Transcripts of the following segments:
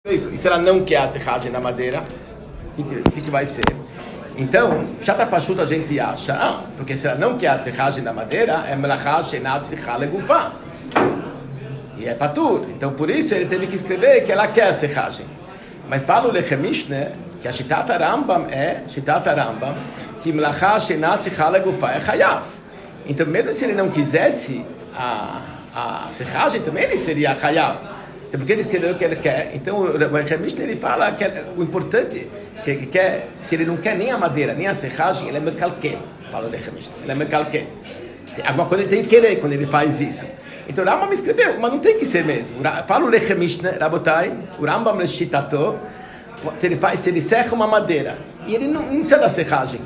Isso. E se ela não quer a serragem na madeira, o que vai ser? Então, chata pachuta a gente acha, porque se ela não quer a serragem na madeira, é melachá shenat tzricha legufá. E é patur. Então, por isso, ele teve que escrever que ela quer a serragem. Mas fala o Lechem Mishneh, que a Shitat Rambam que melachá shenat tzricha legufá é chayav. Então, mesmo se ele não quisesse a serragem, também ele seria chayav. Então, porque ele escreveu o que ele quer. Então, o Lechem Mishneh, ele fala que o importante que ele quer, se ele não quer nem a madeira, nem a serragem, ele é mekalkel. Fala o Lechem Mishneh, ele é mekalkel. Alguma coisa ele tem que querer quando ele faz isso. Então, o Rambam me escreveu, mas não tem que ser mesmo. Fala o Lechem Mishneh, Rabotai, o Rambam Leshitato, se ele serra uma madeira, e ele não precisa da serragem,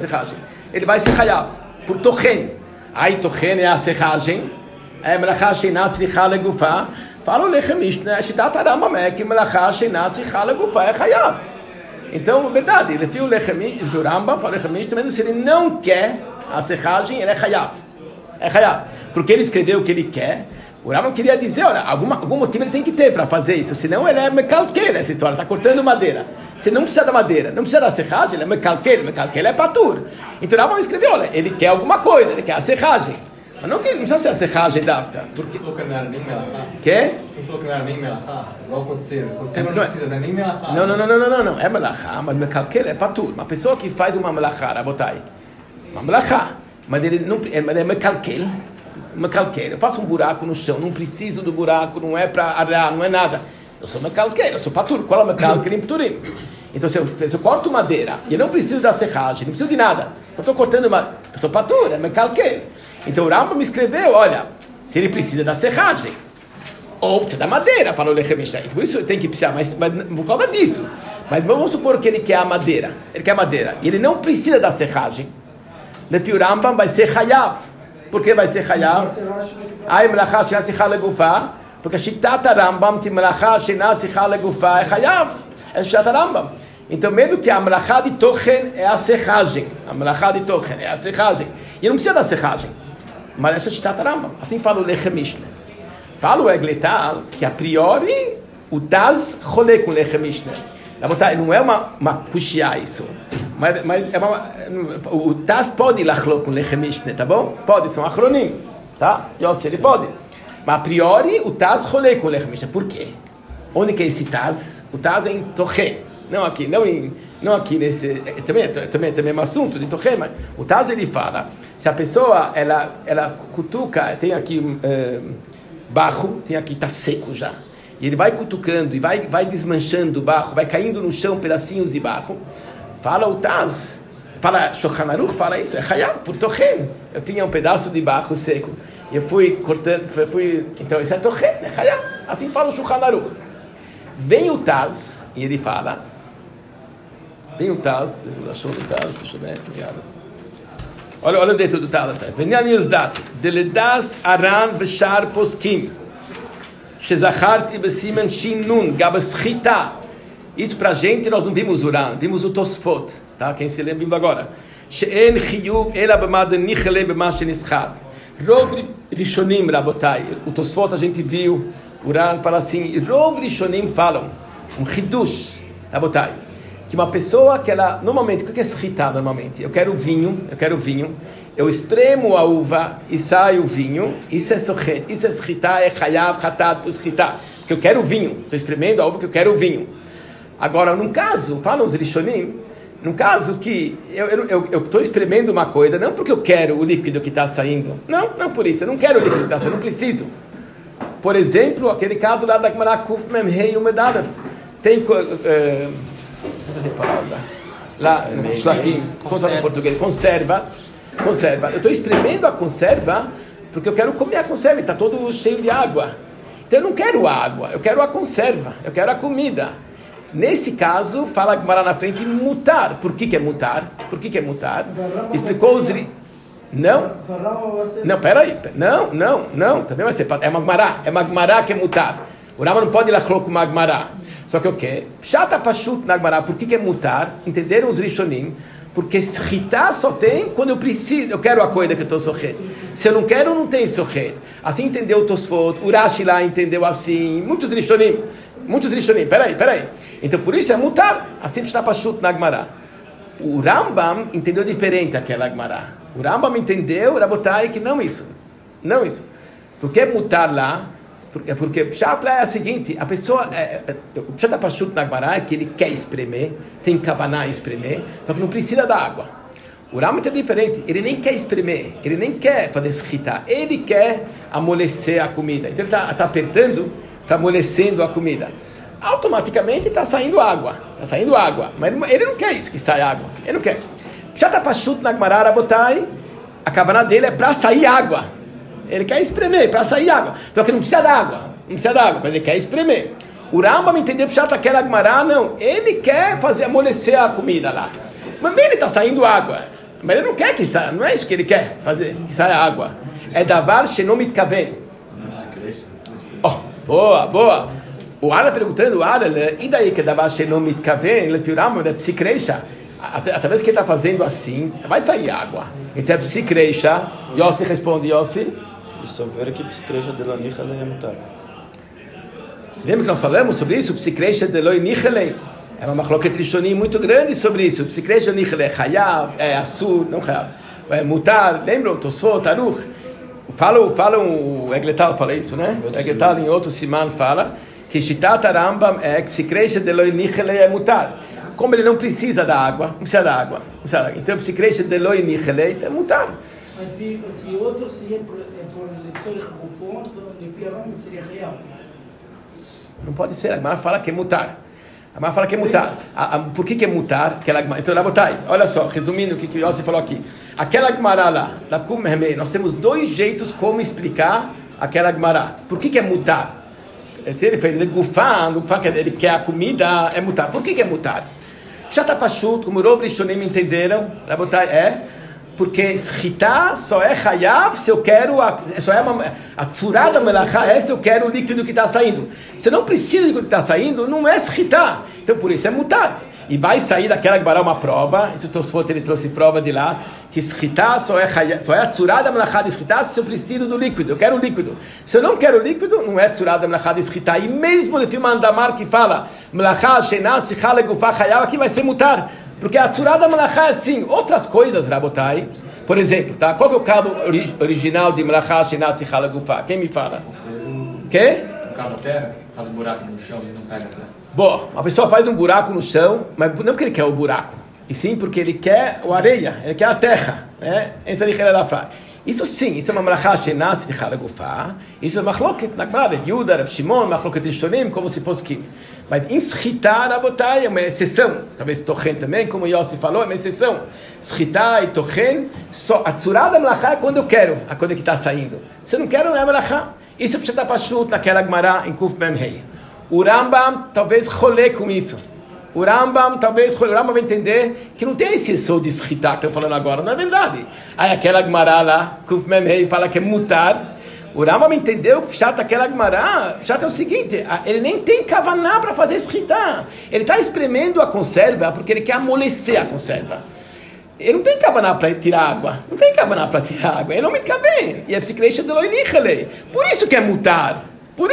ele vai ser chayav, por tochen. Aí tochen é a serragem, é melachá shenat tzricha legufá. Fala o Lechem Mishneh, Shitat Rambam que melachá shenat tzricha legufá é chayav. Então, verdade, ele viu o Lechem Mishneh, o Rambam, fala o Lechem Mishneh, mesmo se ele não quer a serragem, ele é chayav. É chayav. Porque ele escreveu o que ele quer. O Rambam queria dizer, olha, algum motivo ele tem que ter para fazer isso, senão ele é mekalkel, essa história, está cortando madeira. Você não precisa da madeira, não precisa da serragem, ele é mekalkel é patur. Então o Rambam escreveu, olha, ele quer alguma coisa, ele quer a serragem. Mas não precisa ser a serragem da África. Porque... Não falou que não era nem melachá? Quê? Não falou que não era nem melachá? Igual aconteceu. Não precisa, não é nem melachá. Não. É melachá, mas mekalkel é patur. Uma pessoa que faz uma melachá, rabotai. Uma melachá. Mas ele não é mekalkel. Eu faço um buraco no chão, não preciso do buraco, não é para arar, não é nada. Eu sou mekalkel, eu sou patur. Qual é o mekalkel em pturim? Então se eu corto madeira e eu não preciso da serragem, não preciso de nada, só estou cortando uma... Eu sou patur, é mekalkel. Então o Rambam me escreveu, olha, se ele precisa da serragem, ou precisa da madeira para o Lechem Mishneh. Por isso tem que precisar, mas por causa disso. Mas vamos supor que ele quer a madeira. Ele quer a madeira. E ele não precisa da serragem. Lefi o Rambam vai ser chayav. Por que vai ser chayav? Ai, melachá shenat tzricha legufá. Porque a Shitat Rambam que melachá shenat tzricha legufá é chayav. É a Shitat Rambam. Então, mesmo que a melachá de tochen é a serragem. A melachá de tochen é a serragem. E não precisa da serragem. Mas essa é a Shitat Rambam. Assim fala o Lechem Mishneh. Fala o Egletal que a priori o Taz rolê com o Lechem Mishneh. Não é uma kushia isso. Mas o Taz pode ir lá com o Lechem Mishneh, tá bom? Pode, são achronim. Tá? Ele pode. Mas a priori o Taz rolê com o Lechem Mishneh. Por quê? Onde que é esse Taz? O Taz é em Tochen. Não aqui nesse... Também é um assunto de Tochen, mas o Taz ele fala, se a pessoa, ela cutuca, tem aqui barro, tem aqui, está seco já, e ele vai cutucando, e vai desmanchando o barro, vai caindo no chão pedacinhos de barro, fala o Taz, fala Shulchan Aruch, fala isso, é chayav, por Tochen. Eu tinha um pedaço de barro seco, e eu fui cortando, então isso é Tochen, é chayav, assim fala o Shulchan Aruch. Vem o Taz, e ele fala, deixa eu ver, olha dentro do Taz, Venyan Yuzdat, Deledas Aran Veshar Poskim, Shezacharti Besimen Shin Nun, Gabaschita. Isso pra gente, nós não vimos o Uran, vimos o Tosfot, tá? Quem se lembra agora? She'en Chiyuv Ela B'mad Nichle B'ma Shenischad. Rov Rishonim, Rabotai, o Tosfot a gente viu, o Uran fala assim, Rov Rishonim falam, um Hidush, Rabotai, que uma pessoa que ela, normalmente, o que é schita normalmente? Eu quero vinho, eu espremo a uva e sai o vinho, isso é sochet, isso é schita, é chayav, hatat, por schita, que eu quero vinho, estou espremendo a uva que eu quero vinho. Agora, num caso, falam os rishonim, num caso que eu estou espremendo uma coisa, não porque eu quero o líquido que está saindo, não por isso, eu não quero o líquido que está saindo, eu não preciso. Por exemplo, aquele caso lá da Gemara Kuf Mem Hei Umedalef, tem... lá, isso aqui, conserva em português, conservas. Eu estou espremendo a conserva porque eu quero comer a conserva, está todo cheio de água. Então eu não quero a água, eu quero a conserva, eu quero a comida. Nesse caso, fala Gemara na frente, mutar. Por que é mutar? Explicou os... Não, peraí. Não, também vai ser... É uma Gemara que é mutar. O Rama não pode ir lá com uma Gemara. Só que o quê? Chata pashut na Gemara. Por que é mutar? Entenderam os rishonim? Porque schita só tem quando eu preciso, eu quero a coisa que eu estou sochet. Se eu não quero, não tem sochet. Assim entendeu o Tosfot, o Rashi lá entendeu assim, muitos rishonim. Muitos Rishonim, peraí. Então, por isso é mutar. Assim está Pashut na Gemara. O Rambam entendeu diferente aquela Gemara. O Rambam entendeu, Rabotai, que não isso. Por que mutar lá? Porque Pshat lá é o seguinte, a pessoa, o Pshat Pashut na Gemara é que ele quer espremer, tem Kavaná espremer, só que não precisa da água. O Rambam é diferente, ele nem quer espremer, ele nem quer fazer shchita, ele quer amolecer a comida. Então ele está apertando, está amolecendo a comida. Automaticamente está saindo água, mas ele não quer isso, que saia água, ele não quer. Pshat Pashut na Gemara, Rabotai, a Kavaná dele é para sair água. Ele quer espremer, para sair água. Então que não precisa d'água, mas ele quer espremer. O Rambam entendeu Pshat aquela Gemara, não, ele quer fazer amolecer a comida lá. Mas ele está saindo água. Mas ele não quer que saia, não é isso que ele quer fazer, que saia água. É davar shenom mitkaven. Boa. O Ara perguntando, e daí que é davar shenom mitkaven, ele piorama, é psikreisha. Através que ele está fazendo assim, vai sair água. Então é psikreisha. Yossi responde, Yossi. Lembra que nós falamos sobre isso? Psikreisha deloi nichelei. É uma machloket rishonim muito grande sobre isso. Psikreisha nichelei, chayav, assur, não chayav. Mutar, lembram? Tosfot, Aruch. Falam, o Egletal fala isso, né? O Egletal em outro siman fala que Shitat Rambam é que Psikreisha deloi nichelei é mutar. Como ele não precisa da água, não precisa da água. Então Psikreisha deloi nichelei é mutar. Mas se outro seria por Letzorich Gufon, então Lefiaram seria real. Não pode ser, a Gemara fala que é mutar. Por que é mutar? Então, Rabotai, olha só, resumindo o que o Yossi falou aqui. Aquela Gemara lá, nós temos dois jeitos como explicar aquela Gemara. Por que é mutar? Se ele fez Gufan, ele quer a comida, é mutar. Por que é mutar? Já está pashut, como o Rov Rishonim entenderam, Rabotai, porque shchita só é chayav se eu quero, só é a tzurá da melachá se eu quero o líquido que está saindo. Se eu não preciso do líquido que está saindo, não é shchita. Então por isso é mutar. E vai sair daquela Gemara uma prova, isso o Tosfot ele trouxe prova de lá, que shchita só é a tzurá da melachá de shchita se eu preciso do líquido, eu quero o líquido. Se eu não quero o líquido, não é tzurá da melachá de shchita. E mesmo no filme Andamar que fala, melachá, shenat, tzichá, legufá, chayav, aqui vai ser mutar. Porque a Tzurá da Melachá é assim. Outras coisas, Rabotai, por exemplo, tá? Qual que é o cabo original de Melachá, Shenat, Tzichá, Legufá? Quem me fala? Quê? O cabo da terra, faz um buraco no chão e não pega a terra. Bom, a pessoa faz um buraco no chão, mas não porque ele quer o buraco, e sim porque ele quer a areia, ele quer a terra. Isso sim, isso é uma Melachá, Shenat, Tzichá, Legufá. Isso é machloket na Gemara, Yuda, Reb Shimon, machloket Rishonim, como se fosse que. Mas em shchita, Rabotai, é uma exceção. Talvez tochen também, como o Yossi falou, é uma exceção. Shchita e tochen, só a tzurá da melachá é quando eu quero, a coisa que está saindo. Se eu não quero, não é melachá. Isso precisa estar pashut naquela Gemara em Kuf Mem Hei. O Rambam talvez rolê com isso. O Rambam vai entender que não tem esse som de shchita que eu estou falando agora, não é verdade. Aí aquela Gemara lá, Kuf Mem Hei, fala que é mutar. O Rambam entendeu que Pshat aquela Gemara, Pshat é o seguinte, ele nem tem kavaná para fazer shchita. Ele está espremendo a conserva porque ele quer amolecer a conserva. Ele não tem kavaná para tirar água. Ele não me bem. E é psikreisha deloi nichelei. Por isso que é mutar.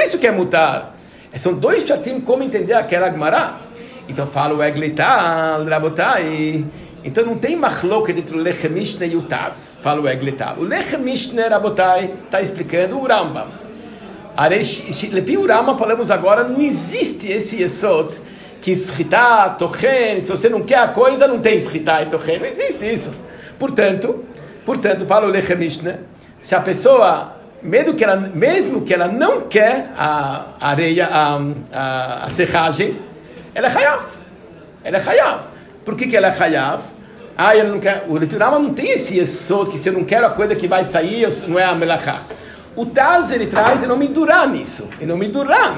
São dois pshatim como entender aquela Gemara. Então fala o Egletal, Rabotai. Então não tem machloket entre o Lechem Mishneh e o Taz, fala o Egletal. O Lechem Mishneh, Rabotai, está explicando o Rambam. Levi o Rambam, falamos agora, não existe esse yesod, que shchita, tochen, se você não quer a coisa, não tem shchita e tochen, não existe isso. Portanto, fala o Lechem Mishneh, se a pessoa, mesmo que ela não quer a areia, a serragem, ela é chayav. Por que ela é chayav? Ela não quer. O Rambam não tem esse yesod que se eu não quero a coisa que vai sair, não é a melachá. O Taz ele traz em nome Duran nisso. Em nome Duran,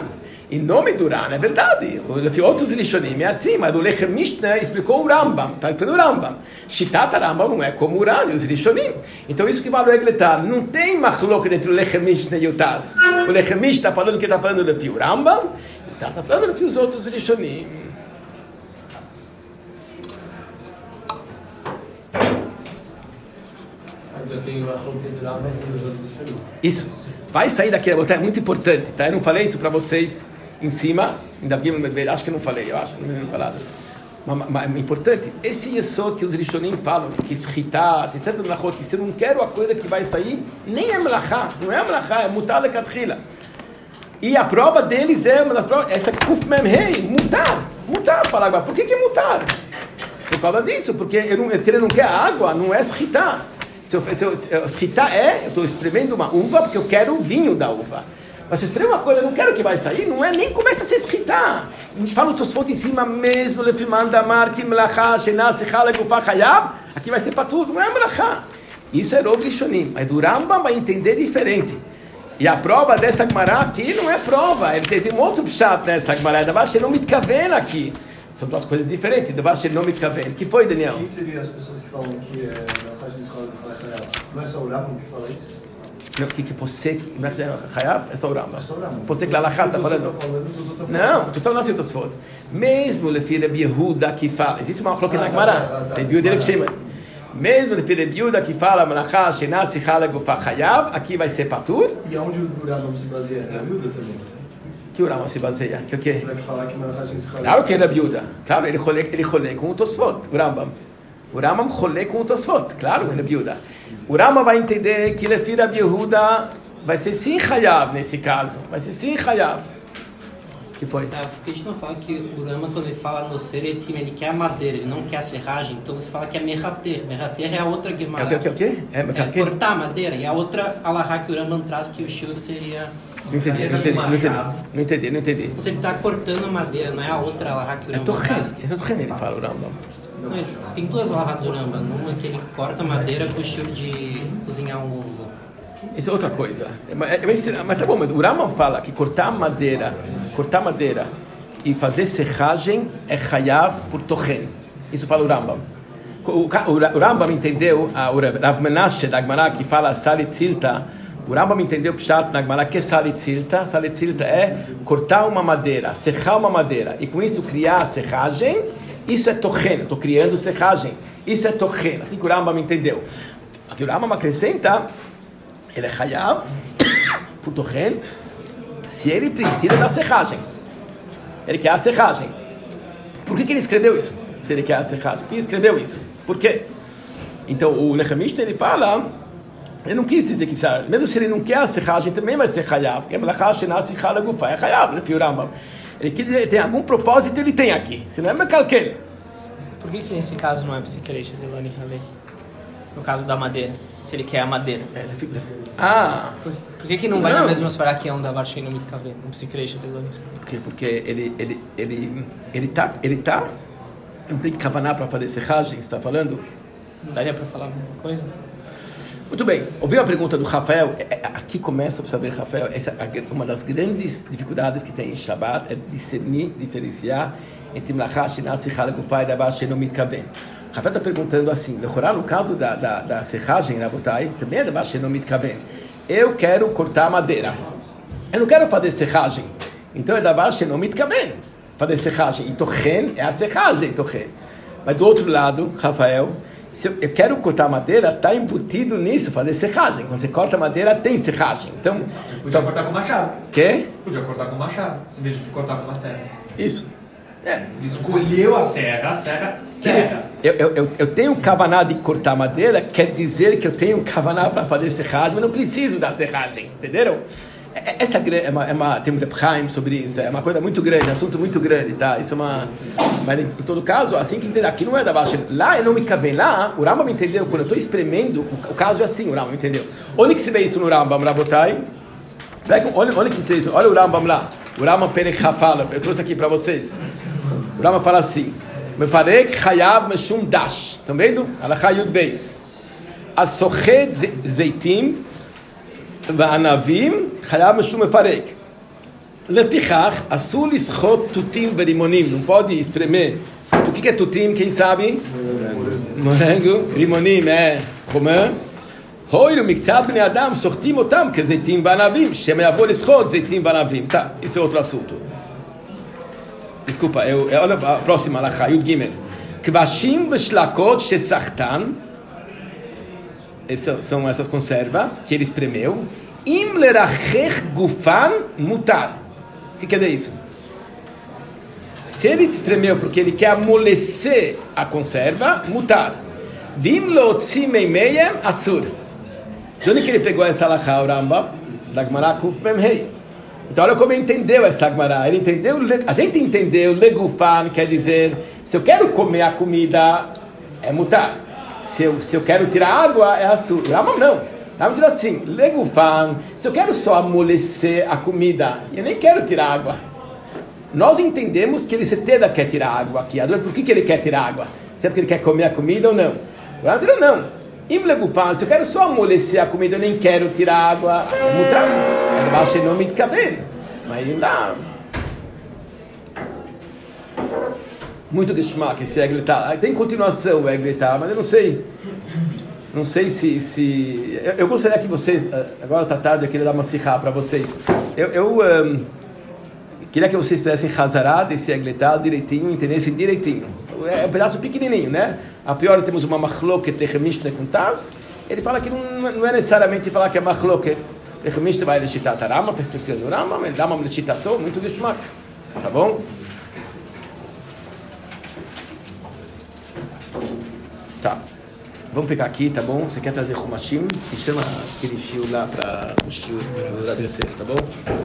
é verdade. Outros Rishonim é assim, mas o Lechem Mishneh explicou o Rambam. Está explicando o Rambam. Shitat Rambam não é como o Uran e os Rishonim. Então isso que vale o Egletar. Não tem machloket entre o Lechem Mishneh e o Taz. O Lechem Mishneh está falando que está falando do Rambam. O Taz está falando dos outros Rishonim. Isso. Vai sair daqui, é muito importante, tá? Eu não falei isso para vocês em cima, acho que eu não falei, não falado. Mas é importante, esse yesod que os rishonim falam, que esritar, tem tanto melachot, que se eu não quero a coisa que vai sair, nem é melachá, não é melachá, é mutar lekatchila. E a prova deles é uma das provas, essa kuf mem rei, mutar, falar agora. Por que é mutar? Por causa disso, porque ele não quer água, não é esritar. Se eu esritar eu estou espremendo uma uva porque eu quero o vinho da uva. Mas se eu espremer uma coisa, eu não quero que vai sair, não é, nem começa a se esritar. Fala o Tosfot em cima mesmo, aqui vai ser para tudo, não é melachá. Isso é Rov Rishonim, mas o Rambam vai entender diferente. E a prova dessa Gemara aqui não é prova, ele teve um outro pshat nessa Gemara, Davar Shenom Mitkaven aqui. São duas coisas diferentes, Davar Shenom Mitkaven. Que foi, Daniel? Quem seriam as pessoas que falam que na faixa de escola não é só o Rambam que fala isso? Não, que você, Hayav, é só o Rambam. Você que lá está falando. Não, tu está nascendo as fotos. Mesmo o filho de Yehuda que fala, existe uma coloca na Gemara, tem viu dele que chama. Mesmo o filho de Yehuda que fala, Malachá, Shenat, Sichal, Gufá, Hayav, aqui vai ser patur. E aonde o Rambam se baseia? Na Yehuda também. Que o Rambam se baseia? Que o quê? Para falar que Malachá, Sichal. Claro que é Rabi Yehuda. Claro, ele rolê com o Tosfot, o Rambam. O Rambam rolê com o Tosfot, claro, é Rabi Yehuda. O Rama vai entender que Lefi Rabi Yehuda vai ser sim Hayav nesse caso. Vai ser sim Hayav. Que foi? Porque a gente não fala que o Rama, quando ele fala no ser, ele, de cima, ele quer a madeira, ele não quer a serragem. Então você fala que é Mechater. Mechater é a outra Gemara. É o quê? É cortar a madeira. E a outra alahá que o Rama traz, que o Shiro seria... Não entendi. Você está cortando a madeira, não é a outra alahá que o Rama traz. É Torren, ele fala o Rambam. Não, tem duas alahá do Rama. Uma que ele corta a madeira com o Shiro de cozinhar um ovo. Isso é outra coisa. Mas tá bom, mas o Rambam fala que cortar madeira e fazer serragem é Hayav por Torren. Isso fala o Rambam. O Rambam entendeu, o Rav Menashe da Gemara que fala Salit Silta, o Rambam entendeu que na Gemara que é Salit Silta. Salit Silta é cortar uma madeira, serrar uma madeira e com isso criar a serragem. Isso é Torren, estou criando serragem. Isso é Torren, assim que o Rambam entendeu. Aqui o Rambam acrescenta, ele é Hayav por Torren, se ele precisa da serragem. Ele quer a serragem. Por que ele escreveu isso? Se ele quer a serragem. Por que ele escreveu isso? Por quê? Então o Nechemishta ele fala, ele não quis dizer que precisa, mesmo se ele não quer a serragem, também vai ser Hayav. Porque é Hayav, né, filho Rambam. Ele tem algum propósito, ele tem aqui. Se não é Mekalkel. Por que nesse caso não é psiquelecha de Lani Halei? No caso da madeira, se ele quer a madeira. Por que não vai na mesma separar que é um da Varshei no Mitkaven, um psiquelecha de Lani Halei? Porque ele tá não tem kavaná para fazer serragem, você está falando? Não daria para falar alguma coisa? Muito bem, ouviu a pergunta do Rafael? Aqui começa para saber, Rafael, essa é uma das grandes dificuldades que tem em Shabbat, é discernir, diferenciar entre Mlachá, Shinat, Sichal, Gufá e Davar Shenom Mitkaven. O Rafael está perguntando assim, no caso da serragem, Rabotai, também é Davar Shenom Mitkaven. Eu quero cortar a madeira, eu não quero fazer serragem, então é Davar Shenom Mitkaven, fazer serragem, e Torren é a serragem, Torren. Mas do outro lado, Rafael, se eu quero cortar madeira, está embutido nisso, fazer serragem. Quando você corta madeira, tem serragem. Então, podia cortar com machado. Quê? Podia cortar com machado, em vez de cortar com uma serra. Isso. Ele escolheu a serra. Eu tenho kavaná de cortar madeira, quer dizer que eu tenho kavaná para fazer serragem, mas não preciso da serragem, entenderam? Essa tem um Reb Chaim sobre isso, é uma coisa muito grande, assunto muito grande, tá? Isso é uma... Mas em todo caso, assim que entender, aqui não é da baixa, lá eu não me cabem, lá o Rambam entendeu, quando eu estou espremendo, o caso é assim, o Rambam entendeu. Onde que se vê isso no Rambam, Rabotai? Olha que se vê isso, olha o Rambam lá, o Rambam Perek Hafala, eu trouxe aqui para vocês. O Rambam fala assim, Mefarek Hayav Meshum Dash, estão vendo? Alachá Yud Beis. Asochet Zeitim והענבים חייב משום מפרק. לפיכך, אסור לסחוט תותים ורימונים. não pode espremer. O que é tutim? Quem sabe? Morango. רימונים é חומר. הוילו מקצת בני אדם סוחטים אותם כזיתים וענבים. שמא יבוא לסחוט זיתים וענבים. tá, esse é outro assunto. Desculpa, olha a próxima הלכה, י' ג' כבשים ושלקות שסחטן são essas conservas que ele espremeu. Im lerachech gufan mutar. O que quer dizer isso? Se ele espremeu porque ele quer amolecer a conserva, mutar. Vim lo tzimei meia assur. De onde que ele pegou essa alahá, o Rambam? Da Gemara Kuf Mem Rei. Então olha como ele entendeu essa Gemara. Ele entendeu, a gente entendeu, legufan quer dizer, se eu quero comer a comida, é mutar. Se eu quero tirar água, é assur. O Rambam não. O Rambam diz assim, legufan, se eu quero só amolecer a comida, eu nem quero tirar água. Nós entendemos que ele certeza quer tirar água aqui. Por que ele quer tirar água? Se é porque ele quer comer a comida ou não? O Rambam diz não. Se eu quero só amolecer a comida, eu nem quero tirar água, é mutar. É debaixo de nome de cabelo. Mas não dá. Muito geschmack esse Egletar. Tem continuação o Egletar, mas eu não sei. Não sei se eu gostaria que você, agora está tarde, eu queria dar uma sirra para vocês. Eu queria que vocês fizessem Hazará desse Egletar direitinho, entendessem direitinho. É um pedaço pequenininho, né? A pior temos uma machloket Techemishne com Taz. Ele fala que não é necessariamente falar que é machloket Techemishne vai lechitar Tarama, perspectiva do Rama, mas dá uma lechitatou, muito geschmack. Tá bom? Tá. Vamos ficar aqui, tá bom? Você quer trazer Humashim? Me chama aquele fio lá para o Shur, tá bom?